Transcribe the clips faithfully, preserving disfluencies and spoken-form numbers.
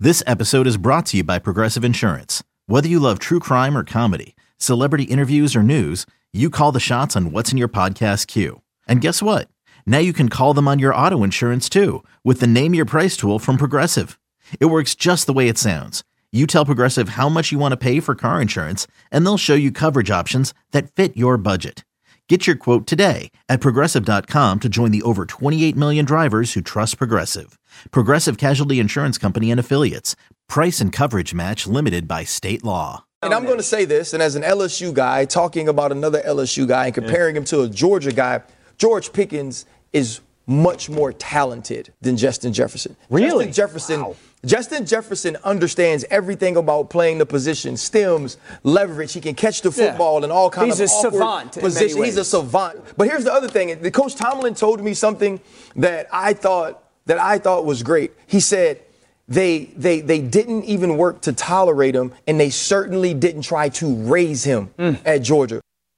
This episode is brought to you by Progressive Insurance. Whether you love true crime or comedy, celebrity interviews or news, you call the shots on what's in your podcast queue. And guess what? Now you can call them on your auto insurance too with the Name Your Price tool from Progressive. It works just the way it sounds. You tell Progressive how much you want to pay for car insurance, and they'll show you coverage options that fit your budget. Get your quote today at Progressive dot com to join the over twenty-eight million drivers who trust Progressive. Progressive Casualty Insurance Company and Affiliates. Price and coverage match limited by state law. And I'm going to say this, and as an L S U guy, talking about another L S U guy and comparing yeah. him to a Georgia guy, George Pickens is much more talented than Justin Jefferson. Really? Justin Jefferson, wow. Justin Jefferson understands everything about playing the position, stems, leverage. He can catch the football yeah. in all kinds He's of a awkward savant positions. He's a savant. But here's the other thing. The Coach Tomlin told me something that I thought that I thought was great. He said they they they didn't even work to tolerate him, and they certainly didn't try to raise him mm. at Georgia.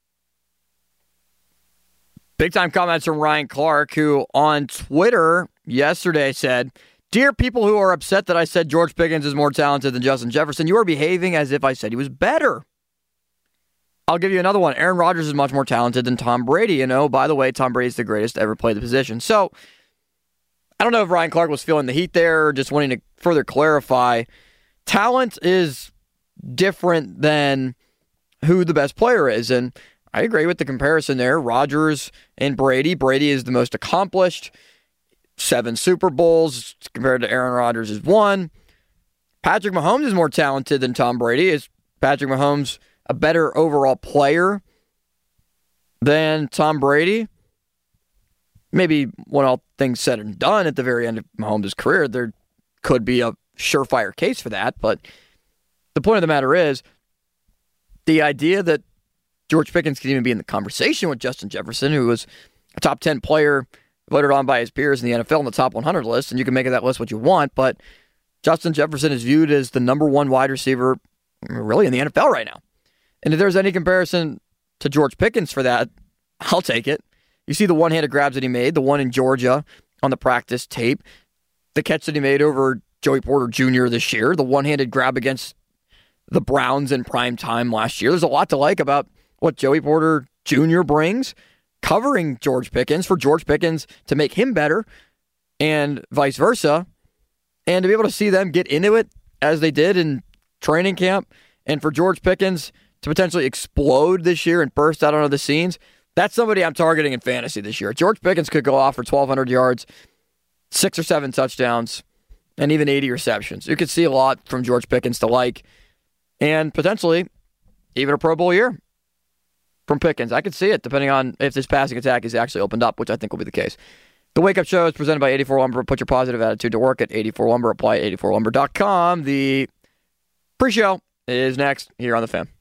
Big time comments from Ryan Clark, who on Twitter yesterday said, "Dear people who are upset that I said George Pickens is more talented than Justin Jefferson, you are behaving as if I said he was better." I'll give you another one. Aaron Rodgers is much more talented than Tom Brady. You know, by the way, Tom Brady's the greatest to ever play the position. So I don't know if Ryan Clark was feeling the heat there or just wanting to further clarify. Talent is different than who the best player is. And I agree with the comparison there. Rodgers and Brady. Brady is the most accomplished. Seven Super Bowls compared to Aaron Rodgers is one. Patrick Mahomes is more talented than Tom Brady. Is Patrick Mahomes a better overall player than Tom Brady? Maybe when all things said and done at the very end of Mahomes' career, there could be a surefire case for that. But the point of the matter is, the idea that George Pickens can even be in the conversation with Justin Jefferson, who was a top ten player voted on by his peers in the N F L on the top one hundred list, and you can make of that list what you want, but Justin Jefferson is viewed as the number one wide receiver really in the N F L right now. And if there's any comparison to George Pickens for that, I'll take it. You see the one-handed grabs that he made, the one in Georgia on the practice tape, the catch that he made over Joey Porter Junior this year, the one-handed grab against the Browns in prime time last year. There's a lot to like about what Joey Porter Junior brings, covering George Pickens, for George Pickens to make him better, and vice versa, and to be able to see them get into it as they did in training camp, and for George Pickens to potentially explode this year and burst out onto the scenes. That's somebody I'm targeting in fantasy this year. George Pickens could go off for twelve hundred yards, six or seven touchdowns, and even eighty receptions. You could see a lot from George Pickens to like, and potentially even a Pro Bowl year from Pickens. I could see it, depending on if this passing attack is actually opened up, which I think will be the case. The Wake Up Show is presented by eighty-four Lumber. Put your positive attitude to work at eighty-four Lumber. Apply at eighty-four lumber dot com. The pre-show is next here on The Fan.